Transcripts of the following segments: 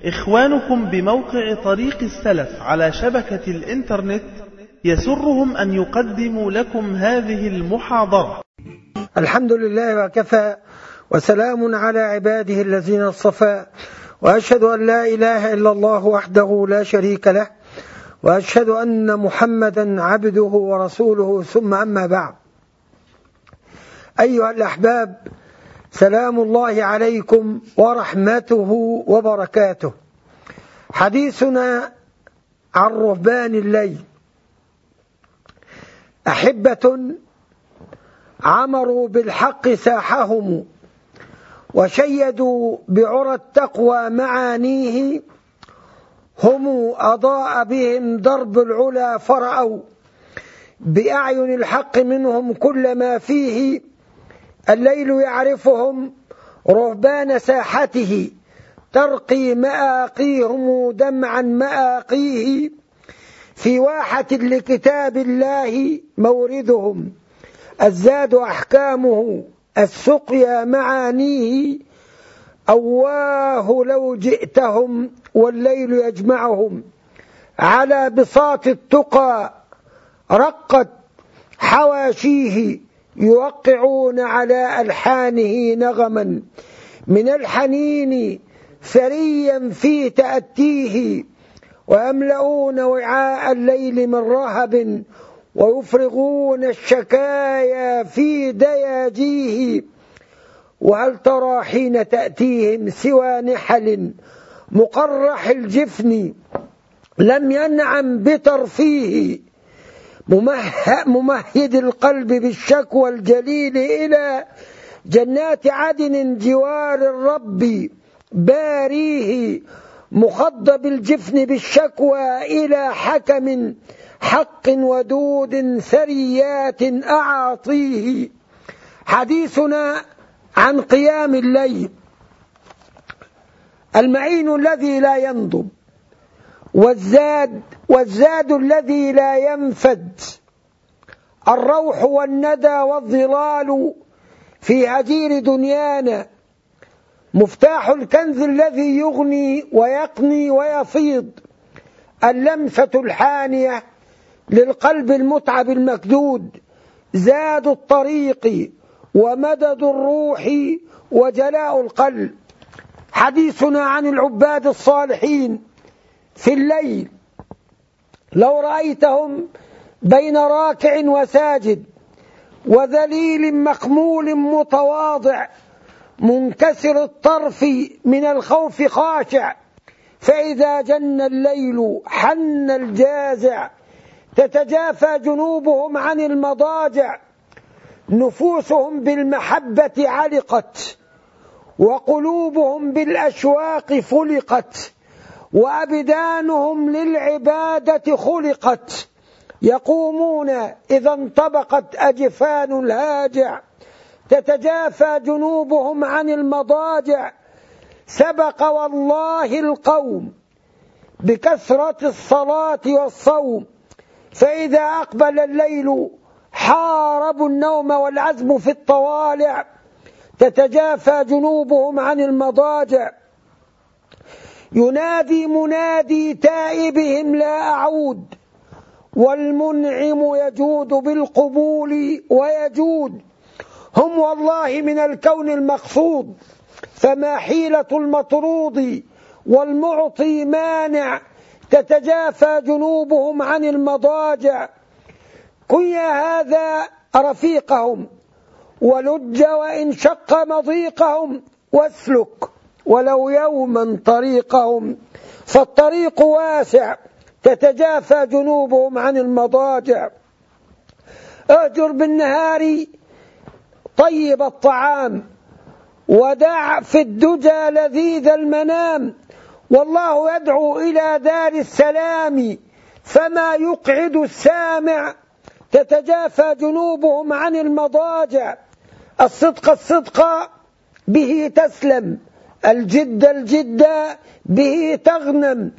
إخوانكم بموقع طريق السلف على شبكة الإنترنت يسرهم أن يقدموا لكم هذه المحاضرة. الحمد لله وكفى، وسلام على عباده الذين اصطفى، وأشهد أن لا إله إلا الله وحده لا شريك له، وأشهد أن محمدا عبده ورسوله، ثم أما بعد. أيها الأحباب، سلام الله عليكم ورحمته وبركاته. حديثنا عن رهبان الليل. أحبة عمروا بالحق ساحهم، وشيدوا بعرى التقوى معانيه، هم أضاء بهم درب العلا فرأوا بأعين الحق منهم كل ما فيه. الليل يعرفهم رهبان ساحته، ترقي مآقيهم دمعا مآقيه، في واحة لكتاب الله موردهم، الزاد أحكامه السقيا معانيه. أواه لو جئتهم والليل يجمعهم، على بساط التقى رقت حواشيه، يوقعون على ألحانه نغما من الحنين ثريا في تأتيه، ويملؤون وعاء الليل من رهب، ويفرغون الشكايا في دياجيه. وهل ترى حين تأتيهم سوى نحل مقرح الجفن، لم ينعم بترفيه، ممهد القلب بالشكوى الجليل إلى جنات عدن جوار الرب باريه، مخضب الجفن بالشكوى إلى حكم حق ودود ثريات أعاطيه. حديثنا عن قيام الليل. المعين الذي لا ينضب، والزاد الذي لا ينفد، الروح والندى والظلال في هجير دنيانا، مفتاح الكنز الذي يغني ويقني ويفيض، اللمسة الحانية للقلب المتعب المكدود، زاد الطريق ومدد الروح وجلاء القلب. حديثنا عن العباد الصالحين في الليل. لو رأيتهم بين راكع وساجد، وذليل مخمول متواضع، منكسر الطرف من الخوف خاشع، فإذا جن الليل حن الجازع، تتجافى جنوبهم عن المضاجع، نفوسهم بالمحبة علقت، وقلوبهم بالأشواق فلقت، وأبدانهم للعبادة خلقت، يقومون إذا انطبقت أجفان الهاجع، تتجافى جنوبهم عن المضاجع. سبق والله القوم بكثرة الصلاة والصوم، فإذا أقبل الليل حاربوا النوم والعزم في الطوالع، تتجافى جنوبهم عن المضاجع. ينادي منادي تائبهم لا أعود، والمنعم يجود بالقبول ويجود، هم والله من الكون المقصود، فما حيلة المطرود والمعطي مانع، تتجافى جنوبهم عن المضاجع. كن يا هذا رفيقهم ولج وإن شق مضيقهم، واسلك ولو يوما طريقهم، فالطريق واسع، تتجافى جنوبهم عن المضاجع. اهجر بالنهار طيب الطعام، ودع في الدجى لذيذ المنام، والله يدعو إلى دار السلام، فما يقعد السامع، تتجافى جنوبهم عن المضاجع. الصدق به تسلم، الجد به تغنم،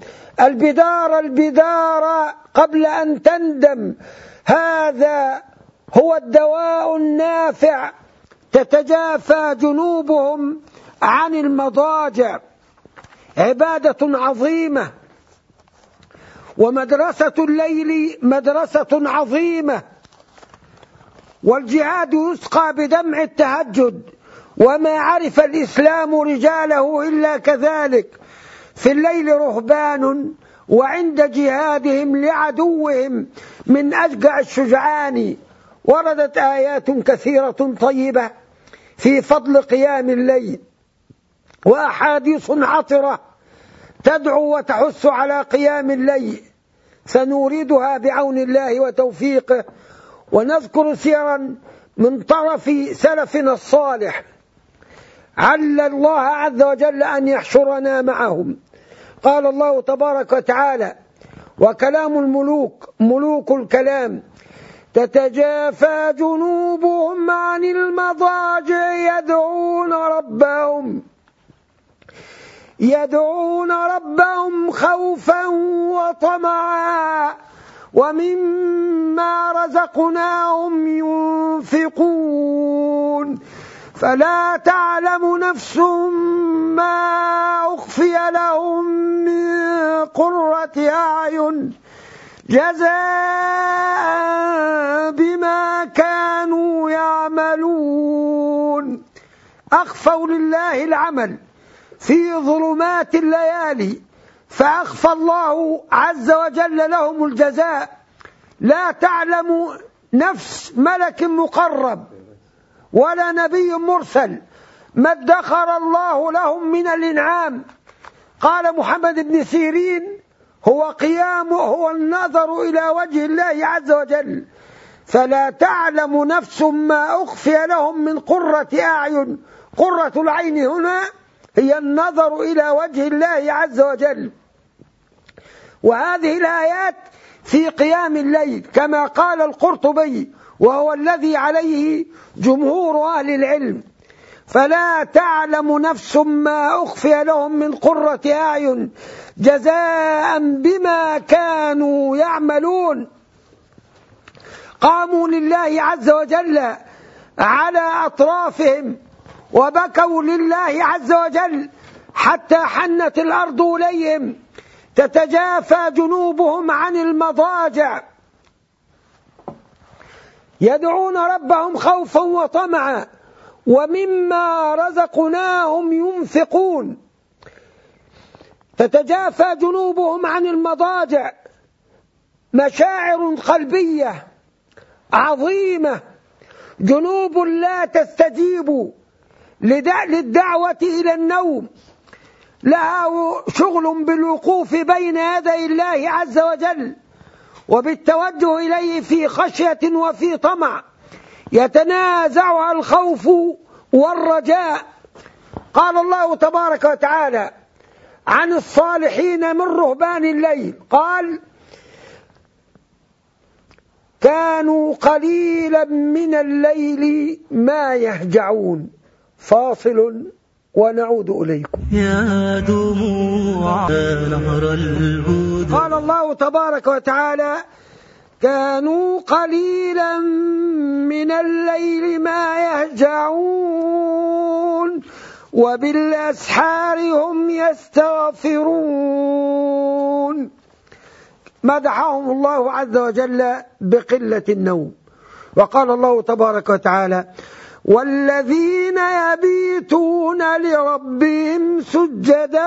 البدار قبل أن تندم، هذا هو الدواء النافع، تتجافى جنوبهم عن المضاجع. عبادة عظيمة، ومدرسة الليل مدرسة عظيمة، والجهاد يسقى بدمع التهجد، وما عرف الإسلام رجاله إلا كذلك. في الليل رهبان وعند جهادهم لعدوهم من أشجع الشجعان. وردت آيات كثيرة طيبة في فضل قيام الليل، وأحاديث عطرة تدعو وتحث على قيام الليل، سنوردها بعون الله وتوفيقه، ونذكر سيرا من طرف سلفنا الصالح، عل الله عز وجل أن يحشرنا معهم. قال الله تبارك وتعالى: وكلام الملوك ملوك الكلام تتجافى جنوبهم عن المضاجع يدعون ربهم خوفا وطمعا ومما رزقناهم ينفقون. فلا تعلم نفس ما أخفي لهم من قرة أعين جزاء بما كانوا يعملون. أخفوا لله العمل في ظلمات الليالي، فأخفى الله عز وجل لهم الجزاء. لا تعلم نفس ملك مقرب ولا نبي مرسل ما ادخر الله لهم من الإنعام. قال محمد بن سيرين: هو النظر إلى وجه الله عز وجل. فلا تعلم نفس ما أخفي لهم من قرة أعين. قرة العين هنا هي النظر إلى وجه الله عز وجل. وهذه الآيات في قيام الليل كما قال القرطبي، وهو الذي عليه جمهور أهل العلم: فلا تعلم نفس ما أخفي لهم من قرة أعين جزاء بما كانوا يعملون. قاموا لله عز وجل على أطرافهم وبكوا لله عز وجل حتى حنت الأرض إليهم، تتجافى جنوبهم عن المضاجع، يدعون ربهم خوفا وطمعا ومما رزقناهم ينفقون. تتجافى جنوبهم عن المضاجع، مشاعر قلبية عظيمة، جنوب لا تستجيب للدعوة إلى النوم، لها شغل بالوقوف بين يدي الله عز وجل وبالتوجه إليه في خشية وفي طمع، يتنازعها الخوف والرجاء. قال الله تبارك وتعالى عن الصالحين من رهبان الليل، قال: كانوا قليلا من الليل ما يهجعون. فاصل ونعود إليكم. يا دموع نهر الهدى. قال الله تبارك وتعالى: كانوا قليلا من الليل ما يهجعون وبالأسحار هم يستغفرون. مدحهم الله عز وجل بقلة النوم. وقال الله تبارك وتعالى: والذين يبيتون لربهم سجدا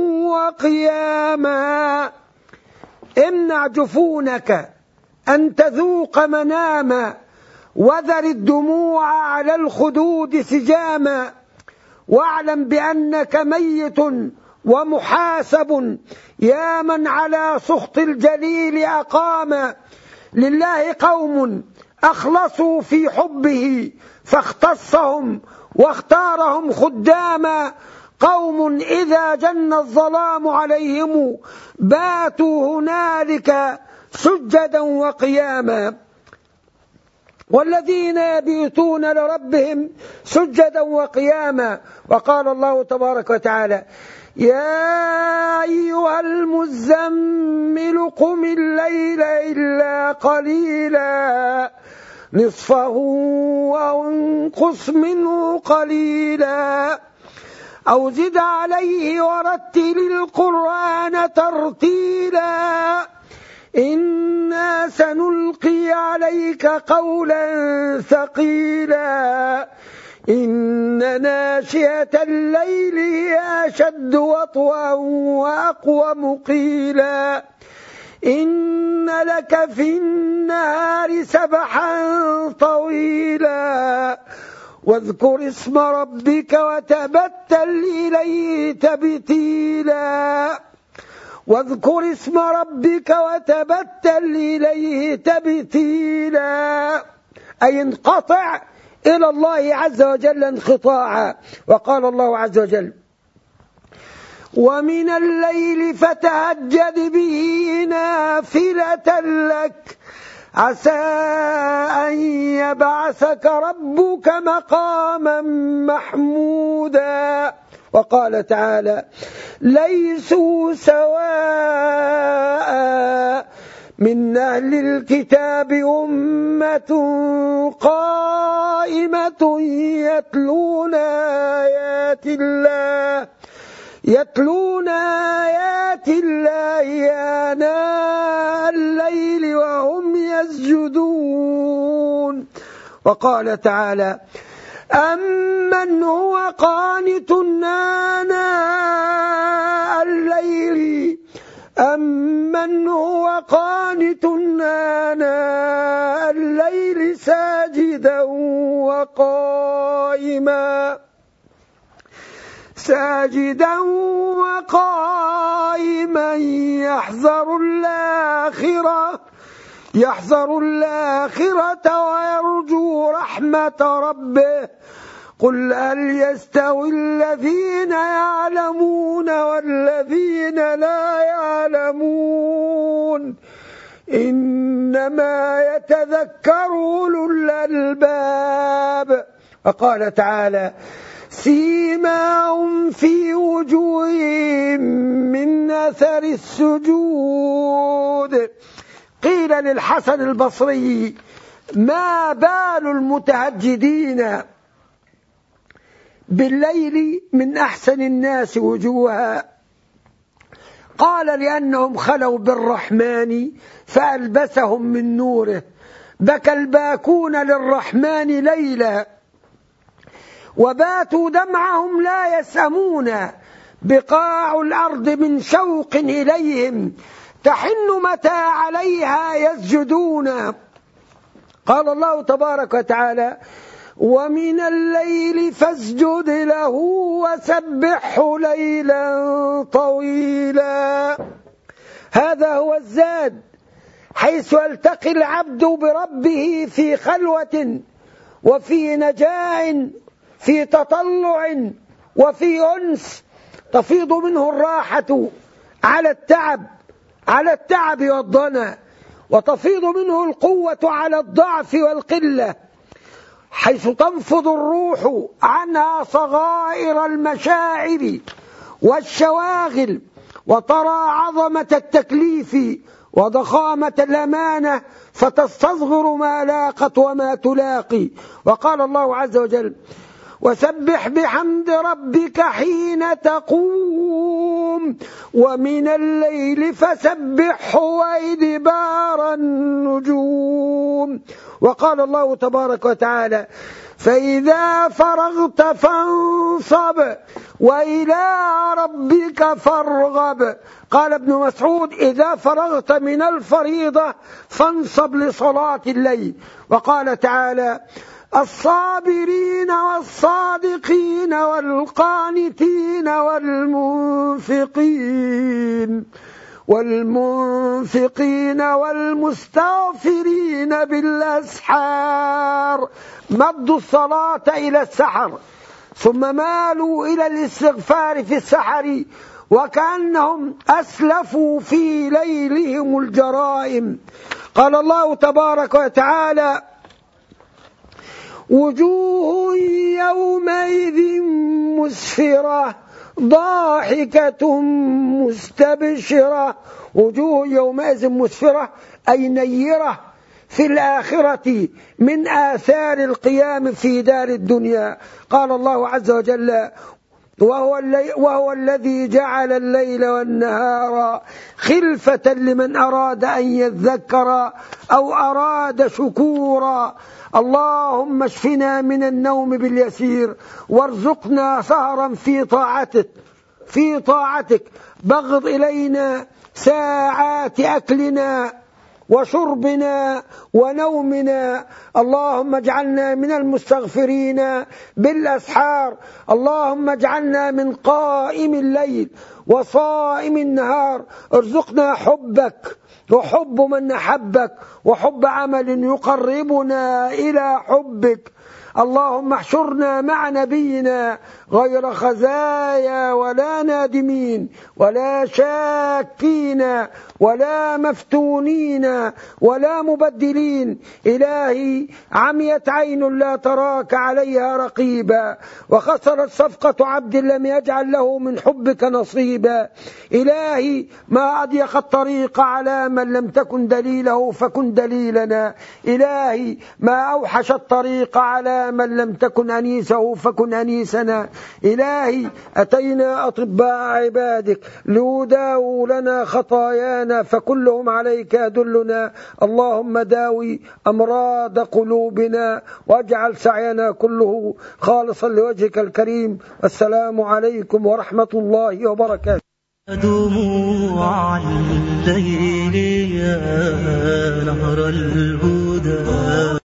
وقياما. امنع جفونك أن تذوق مناما، وذر الدموع على الخدود سجاما، واعلم بأنك ميت ومحاسب، يا من على سخط الجليل أقام. لله قوم أخلصوا في حبه فاختصهم واختارهم خداما، قوم إذا جن الظلام عليهم باتوا هنالك سجدا وقياما. والذين يبيتون لربهم سجدا وقياما. وقال الله تبارك وتعالى: يا أيها المزمل قم الليل إلا قليلا نصفه أو انقص منه قليلا أو زد عليه ورتل القرآن ترتيلا إنا سنلقي عليك قولا ثقيلا إن ناشئة الليل هي أشد وطئا وأقوم قيلا إن لك في النهار سبحا طويلا واذكر اسم ربك وتبتل إليه تبتيلا واذكر اسم ربك وتبتل إليه تبتيلا أي انقطع إلى الله عز وجل انقطاعا. وقال الله عز وجل ومن الليل فتهجد به نافلة لك عسى أن يبعثك ربك مقاما محمودا. وقال تعالى ليسوا سواء من أهل الكتاب أمة قائمة يتلون آيات الله آناء الليل وهم يسجدون. وقال تعالى أمن هو قانت آناء الليل أمن هو قانت آناء الليل ساجدا وقائما يحذر الآخرة ويرجو رحمة ربه قل هل يستوي الذين يعلمون والذين لا يعلمون إنما يتذكر أولو الألباب. وقال تعالى سيماهم في وجوههم من أثر السجود. قيل للحسن البصري ما بال المتهجدين بالليل من أحسن الناس وجوها؟ قال لأنهم خلوا بالرحمن فألبسهم من نوره بكى الباكون للرحمن ليلا وباتوا دمعهم لا يسأمون بقاع الأرض من شوق إليهم تحن متى عليها يسجدون. قال الله تبارك وتعالى ومن الليل فاسجد له وسبحه ليلا طويلا. هذا هو الزاد حيث يلتقي العبد بربه في خلوة وفي نجاء في تطلع وفي أنس تفيض منه الراحة على التعب والضنا وتفيض منه القوة على الضعف والقلة حيث تنفض الروح عنها صغائر المشاعر والشواغل وترى عظمة التكليف وضخامة الأمانة فتصغر ما لاقت وما تلاقي. وقال الله عز وجل وسبح بحمد ربك حين تقوم ومن الليل فسبحه وإدبار النجوم. وقال الله تبارك وتعالى فإذا فرغت فانصب وإلى ربك فارغب. قال ابن مسعود إذا فرغت من الفريضة فانصب لصلاة الليل. وقال تعالى الصابرين والصادقين والقانتين والمنفقين والمستغفرين بالأسحار. مدوا الصلاة إلى السحر ثم مالوا إلى الاستغفار في السحر وكأنهم أسلفوا في ليلهم الجرائم. قال الله تبارك وتعالى وجوه يومئذ مسفرة ضاحكة مستبشرة. وجوه يومئذ مسفرة أي نيرة في الآخرة من آثار القيام في دار الدنيا. قال الله عز وجل وهو الذي جعل الليل والنهار خلفة لمن أراد أن يذكر أو أراد شكورا. اللهم اشفنا من النوم باليسير وارزقنا سهرا في طاعتك بغض إلينا ساعات أكلنا وشربنا ونومنا. اللهم اجعلنا من المستغفرين بالأسحار. اللهم اجعلنا من قائم الليل وصائم النهار. ارزقنا حبك وحب من أحبك وحب عمل يقربنا إلى حبك. اللهم احشرنا مع نبينا غير خزايا ولا نادمين ولا شاكين ولا مفتونين ولا مبدلين. إلهي عميت عين لا تراك عليها رقيبا، وخسرت صفقة عبد لم يجعل له من حبك نصيبا. إلهي ما أضيق الطريق على من لم تكن دليله فكن دليلنا. إلهي ما أوحش الطريق على من لم تكن أنيسه فكن أنيسنا. إلهي أتينا أطباء عبادك ليداووا لنا خطايانا فكلهم عليك يدلنا. اللهم داوي أمراض قلوبنا واجعل سعينا كله خالصا لوجهك الكريم. السلام عليكم ورحمة الله وبركاته. دموع الليل يا نهر الهدى